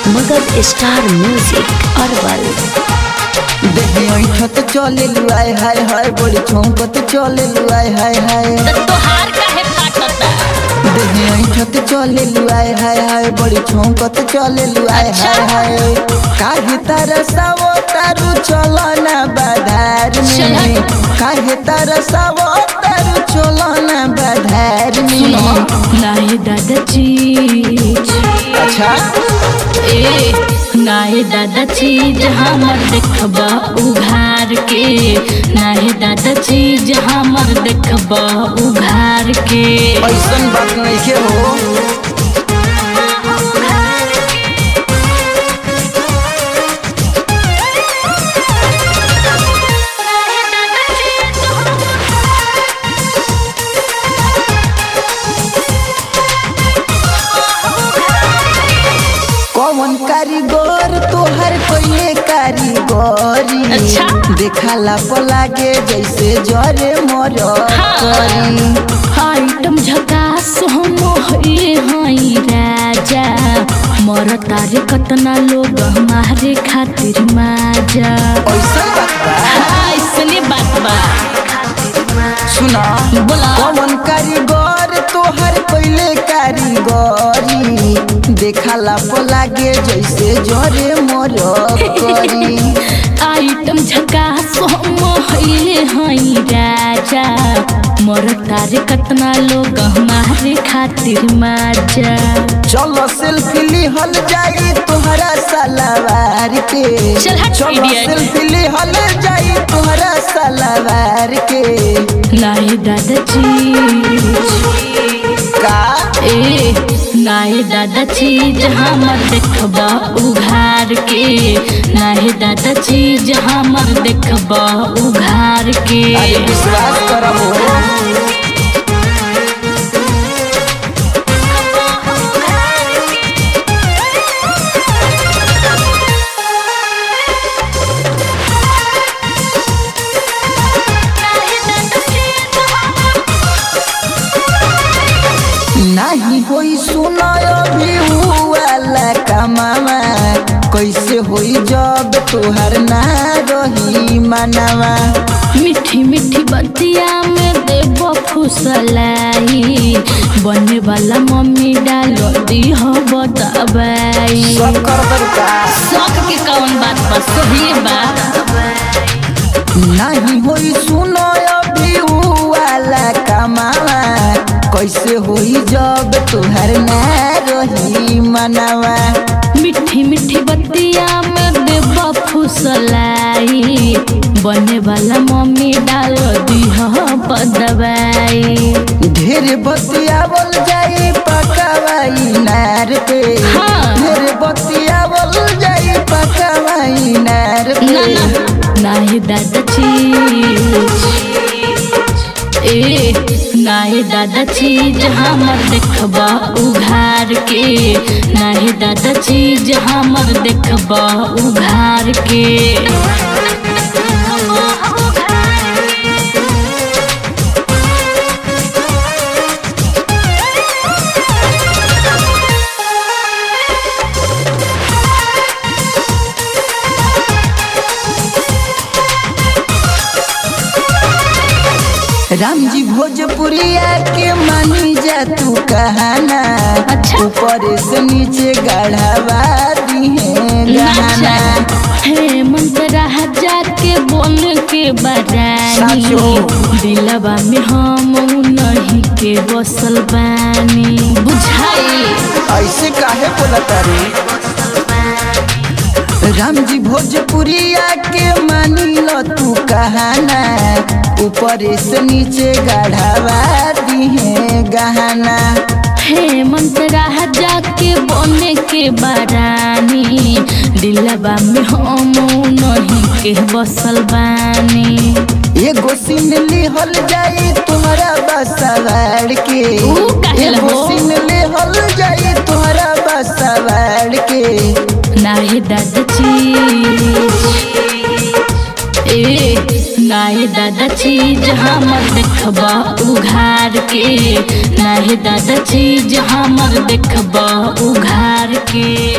Magadh star music Arwal. देही ऐठत चले लुआय हाय हाय बड़ी छौंकत चले लुआय हाय हाय तोहार काहे फाटता? देही ऐठत चले लुआय हाय हाय बड़ी छौंकत चले लुआय हाय हाय काहे तरसावो तारू चलना बाधार में काहे तरसावो तारू चलना बाधार में नाहे दादा चीज अच्छा ए नाहे दादा चीज हमर देखबा उघार के नाहे दादा चीज हमर देखबा उघार के ऐसन बात नहीं के हो कौन कारीगर तोहर कोई कारीगरी अच्छा। देखाला पलागे जैसे जरे मोर करी आइटम झकास हम होइए हई राजा मर तारे कतना लोग हमारे खातिर माजा ऐसा बात बा ऐसने बात बा सुना बोला। कौन कारीगर तोहर कोई कारीगरी देखाला पलागे जैसे जरे मोर करी आइटम झकास हम होइए हई राजा मर तारे कतना लोग हमारे खातिर माजा चलो सेल्फी लिहल जाई तोहरा सलवार के चल हट चलो idiot। सेल्फी लिहल जाई तोहरा सलवार के नाहे दादा चीज का ए नाहे दादा चीज हमर देखबा उघार के नाहे दादा चीज हमर देखबा उघार के अरे विश्वास करबो नहीं होई सुनायो भी वाला कमावा कैसे होई जब तोहर ना रही मनवा मीठी मीठी बतिया में देबो फुसलाई बने वाला मम्मी डालो दी हो बताबाई सब कर दरका शौक के कौन बात बस सही बात नहीं होई सुनो अभी वाला कमावा कैसे होई जब तुहर ना रही मनवा मीठी मीठी बतिया में देबो फुसलाई बने वाला मम्मी डालो दी हो बताबाई ढेर बतिया बोल जाई पकावाई नार पे हाँ। ढेर बतिया बोल जाई पकावाई नार पे नाहे दादा चीज ए नाहे दादा चीज हमर देखबा उघार के नाहे दादा चीज हमर देखबा उघार के राम जी भोजपुरिया के मानी जा तू कहाना अच्छा। ऊपर से नीचे गढ़वा दिए गहना हे मंतरा जाके बोल के बरानी साचो। दिलवा में हम नहीं के बसल बानी बुझाई ऐसे काहे बोलता रे राम जी भोजपुरिया के मानी लो तू कहाना ऊपर से नीचे गढ़वा दिए गहना हे मंतरा जाके बोने के बरानी दिलवा में हम नहीं के बसल बानी एगो सीन लिहल जाई तुम्हारा बसवाड़ के ऊ काहे एगो हो? सीन लिहल जाई तुम्हारा बसवाड़ के नाहे दादा चीज ए नाहे दादा चीज हमर देखबा उघार के नाहे दादा चीज हमर देखबा उघार के।